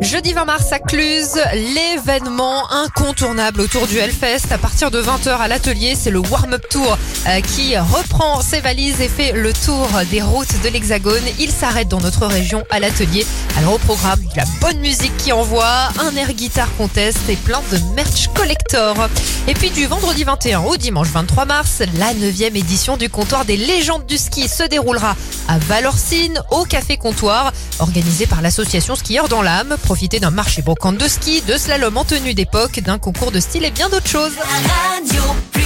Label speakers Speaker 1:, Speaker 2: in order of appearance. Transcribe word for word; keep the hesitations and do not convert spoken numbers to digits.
Speaker 1: Jeudi vingt mars à Cluse, l'événement incontournable autour du Hellfest. À partir de vingt heures à l'atelier, c'est le warm-up tour euh, qui reprend ses valises et fait le tour des routes de l'Hexagone. Il s'arrête dans notre région à l'atelier. Alors au programme, de la bonne musique qui envoie, un air guitare contest et plein de merch collector. Et puis du vendredi vingt et un au dimanche vingt-trois mars, la neuvième édition du comptoir des légendes du ski se déroulera à Valorcine au Café Comptoir, organisé par l'association Skieurs dans l'âme. Profitez d'un marché brocante de ski, de slalom en tenue d'époque, d'un concours de style et bien d'autres choses.
Speaker 2: Radio.